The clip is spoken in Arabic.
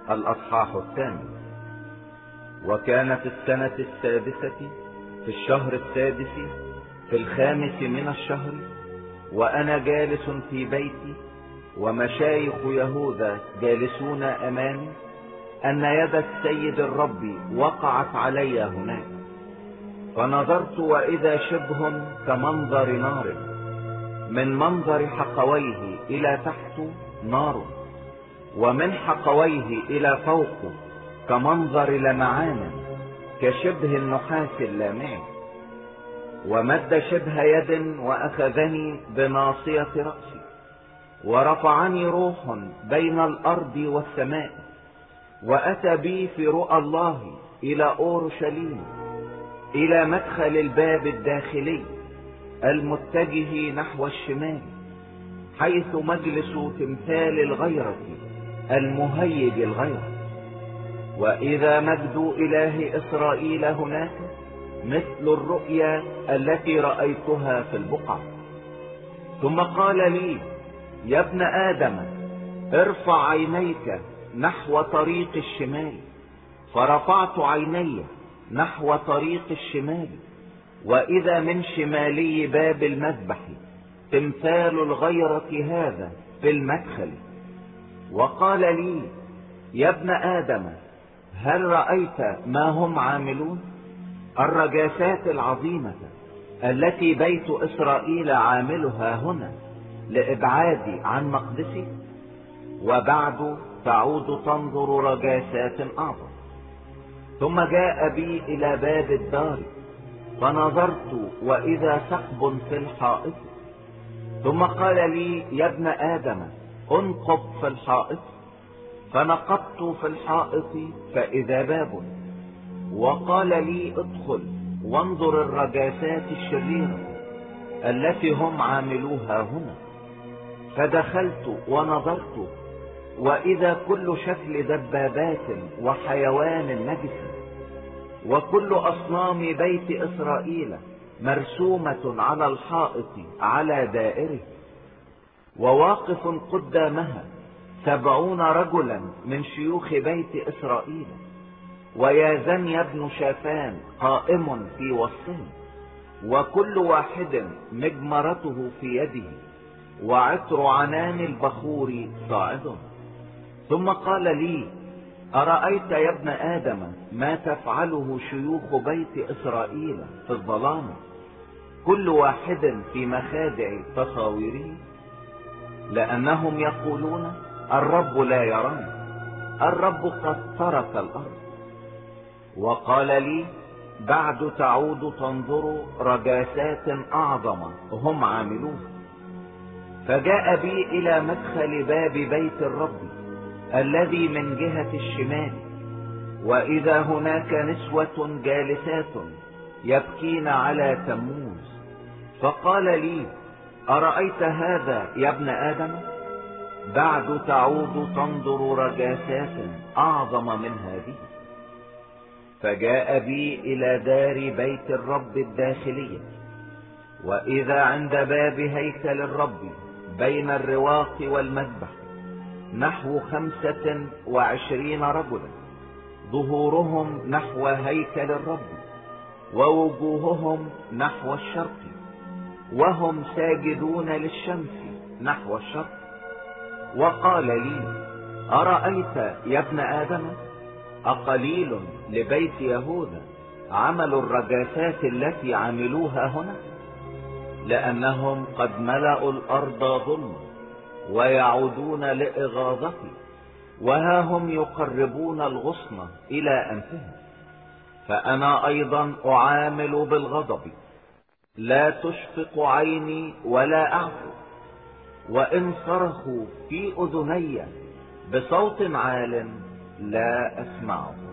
الأصحاح 8. وكان في السنة 6 في الشهر 6 في 5 من الشهر، وأنا جالس في بيتي ومشايخ يهوذا جالسون أمامي، أن يد السيد الرب وقعت علي هناك. فنظرت وإذا شبه كمنظر نار، من منظر حقويه إلى تحت نار، ومن حقويه إلى فوق كمنظر لمعان كشبه النحاس اللامع. ومد شبه يد وأخذني بناصية رأسي، ورفعني روح بين الأرض والسماء، وأتى بي في رؤى الله إلى أورشليم، إلى مدخل الباب الداخلي المتجه نحو الشمال، حيث مجلس تمثال الغيرة المهيج الغيرة. وإذا مجد إله إسرائيل هناك مثل الرؤيا التي رأيتها في البقعة. ثم قال لي: يا ابن آدم، ارفع عينيك نحو طريق الشمال. فرفعت عيني نحو طريق الشمال، وإذا من شمالي باب المذبح تمثال الغيرة هذا في المدخل. وقال لي: يا ابن آدم، هل رأيت ما هم عاملون؟ الرجاسات العظيمة التي بيت إسرائيل عاملها هنا لإبعادي عن مقدسي، وبعد تعود تنظر رجاسات أعظم. ثم جاء بي إلى باب الدار، فنظرت وإذا ثقب في الحائط. ثم قال لي: يا ابن آدم، انقب في الحائط. فنقبت في الحائط فإذا باب، وقال لي: ادخل وانظر الرجاسات الشريرة التي هم عاملوها هنا. فدخلت ونظرت، وإذا كل شكل دبابات وحيوان نجس، وكل أصنام بيت إسرائيل مرسومة على الحائط على دائره. وواقف قدامها 70 رجلا من شيوخ بيت إسرائيل، ويازنيا بن شافان قائم في وسطهم، وكل واحد مجمرته في يده، وعطر عنان البخور صاعد. ثم قال لي: أرأيت يا ابن آدم ما تفعله شيوخ بيت إسرائيل في الظلام، كل واحد في مخادع تصاويره؟ لأنهم يقولون: الرب لا يرانا، الرب قد ترك الأرض. وقال لي: بعد تعود تنظر رجاسات أعظم هم عاملون. فجاء بي إلى مدخل باب بيت الرب الذي من جهة الشمال، وإذا هناك نسوة جالسات يبكين على تموز. فقال لي: أرأيت هذا يا ابن آدم؟ بعد تعود تنظر رجاسات أعظم من هذه. فجاء بي إلى دار بيت الرب الداخلية، وإذا عند باب هيكل الرب بين الرواق والمذبح نحو 25 رجلا، ظهورهم نحو هيكل الرب، ووجوههم نحو الشرق، وهم ساجدون للشمس نحو الشرق. وقال لي: أرأيت يا ابن آدم؟ أقليل لبيت يهوذا عمل الرجاسات التي عملوها هنا؟ لأنهم قد ملأوا الأرض ظلما ويعودون لإغاظتي، وها هم يقربون الغصن إلى أنفهم. فأنا أيضا أعامل بالغضب، لا تشفق عيني ولا أعفو. وإن صرخوا في أذني بصوت عال لا أسمعه.